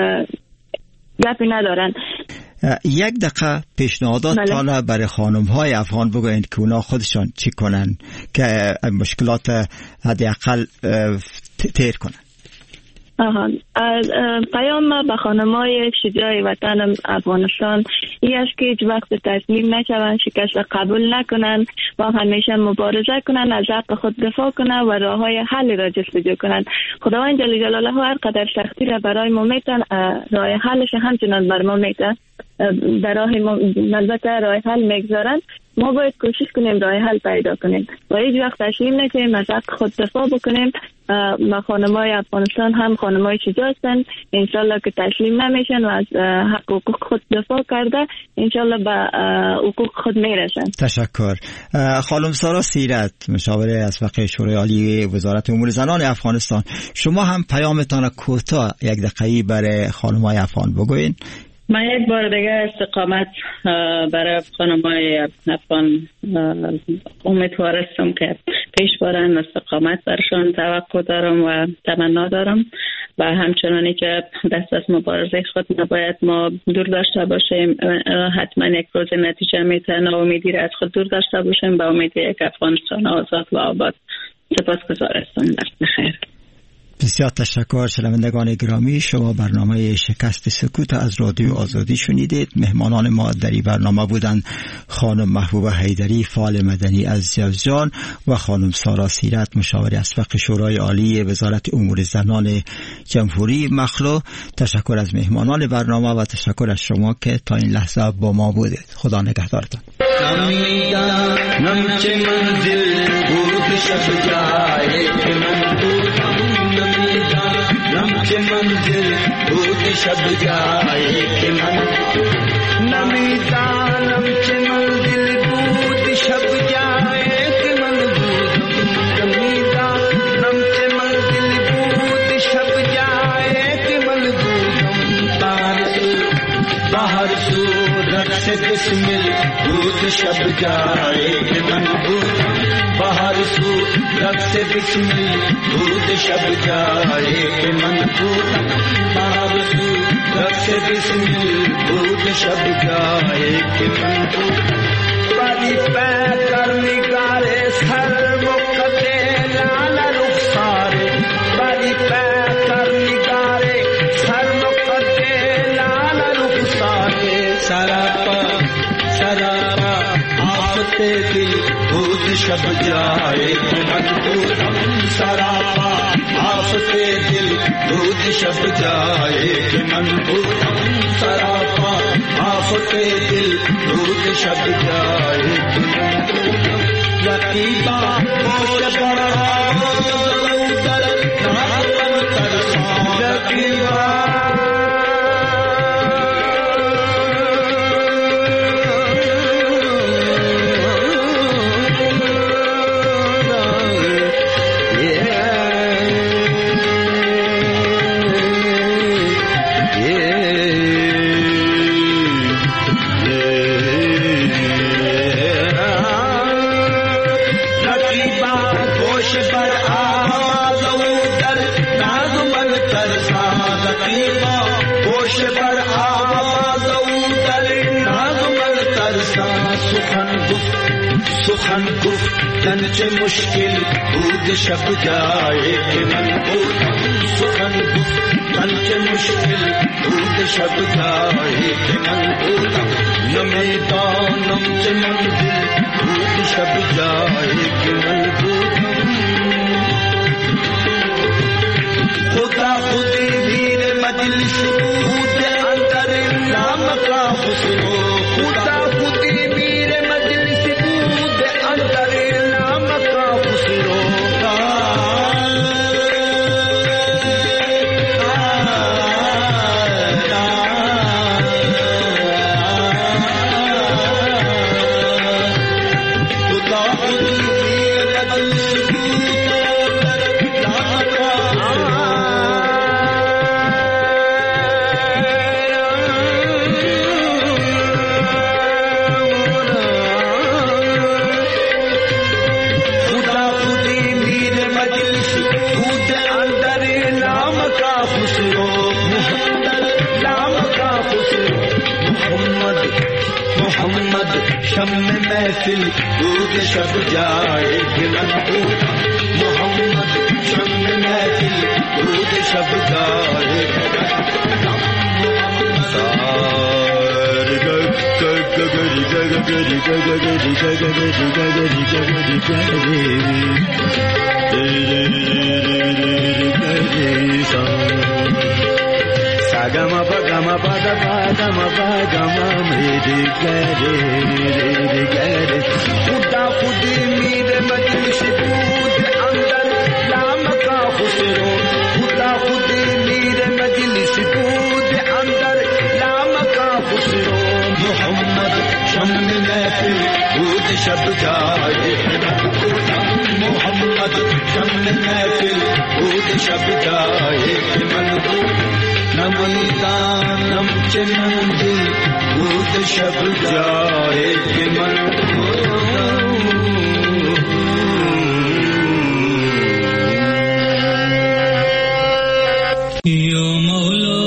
گپی ندارن. یک دقیقه پیشنهادات حالا برای خانم های افغان بگویند که اونا خودشان چی کنن که مشکلات حداقل تیر کنن. آها پیام به خانم‌های شجاع وطن افغانستان این است که هیچ وقت تسلیم نشوند، شکست قبول نکنند و همیشه مبارزه کنند، از حق خود دفاع کنند و راه‌های حل را جستجو کنند. خداوند جل جلاله هر قدر سختی را برای ما میتن راه حلش همچنان بر ما میتن. در راه ما البته راه حل میگذارن، ما باید کوشش کنیم راه حل پیدا کنیم و هیچ وقت تسلیم نشیم، از حق خود دفاع بکنیم. ما خانمای افغانستان هم خانمای شجاع هستند، انشالله که تسلیم نمیشن و از حق حقوق خود دفاع کرده انشالله به حقوق خود میرسن. تشکر. خانم سارا سیرت، مشاور اسبق شورای عالی وزارت امور زنان افغانستان، شما هم پیامتان کوتاه یک دقیقه برای خانمای افغان بگوین. من یک بار دیگه استقامت برای خانمای افغان امیدوار هستم که پیش برن، استقامت برشان توقع دارم و تمنا دارم و همچنانی که دست از مبارزه خود نباید ما دور داشته باشیم، حتما یک روز نتیجه میتونه، ناامیدی را از خود دور داشته باشیم به امید یک افغانستان آزاد و آباد. سپاسگزار هستم. دست بخیر. بسیار تشکر. شنوندگان گرامی، شما برنامه شکست سکوت از رادیو آزادی شنیدید. مهمانان ما در این برنامه بودند خانم محبوبه حیدری، فعال مدنی از جوزجان، و خانم سارا سیرت، مشاور اسبق شورای عالی وزارت امور زنان جمهوری مخلو. تشکر از مهمانان برنامه و تشکر از شما که تا این لحظه با ما بودید. خدا نگهدارتان. के मंजिल भूत शब जाए कि मन नमीता नम के मंजिल भूत शब जाए कि मन नमीता नम के मंजिल भूत शब जाए कि मन तार बाहर सूरत से बिस्मिल भूत शब जाए कि मन बाहर सूरत से बिस्मिल भूत शब जाए कि मन बाहर सूरत से बिस्मिल भूत शब जाए कि मन बड़ी पैकर निगारे सर मुकते लाल रुखसारे बड़ी पैकर निगारे सर मुकते लाल रुखसारे सरापा सरापा आफते दिल भूत शब जाए कि मन सरापा आफते दिल भूत शब जाए कि मन सरापा आफते दिल भूत शब जाए कि मन यकीबा मोर बड़ा उतर नाम तरसा यकीबा सुखन गुफ्तन चे मुश्किल भूत शब जाए कि मन सुखन गुफ्तन चे मुश्किल भूत शब जाए कि मन नमेता नम चे मंजिल भूत शब जाए कि मन खुदा खुदी भीर मजलिस भूत अंदर नाम का हुस्न खुदा खुदी भीर मजलिस महफिल दूध शब जाए कि मन मोहम्मद शब महफिल दूध शब जाए गगरी गगरी गगरी गगरी गगरी गगरी गगरी Sagama bagama bada bagama bagama mere gare re gare khuda khudi mere majlis bood andar lam ka khusro khuda khudi mere majlis bood andar lam ka khusro Muhammad sham mahfil bood shab jaye Muhammad sham mahfil bood shab jaye man نمیدان نم چه منزل بود شب جای که من یا مولا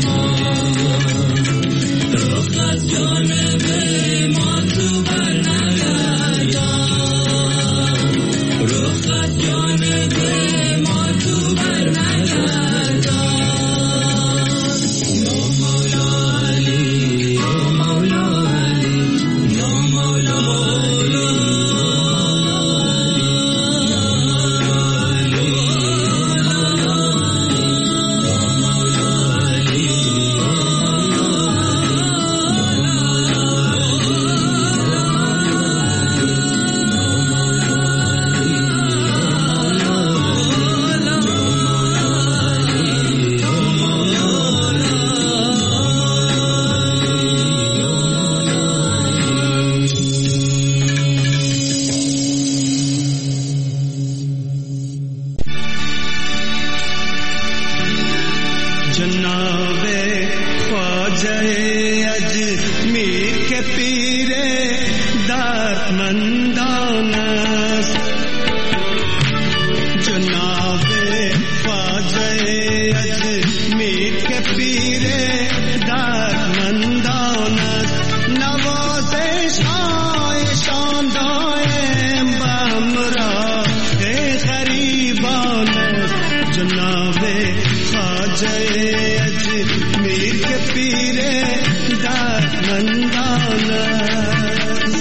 جانب ما تو برنامه پیر دردمندان است. جناب خواجه اجمیر که پیر دردمندان است. نوازش هایشان دائم به همراه غریبان است. جناب خواجه اجمیر که پیر دردمندان است.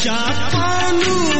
شب بانو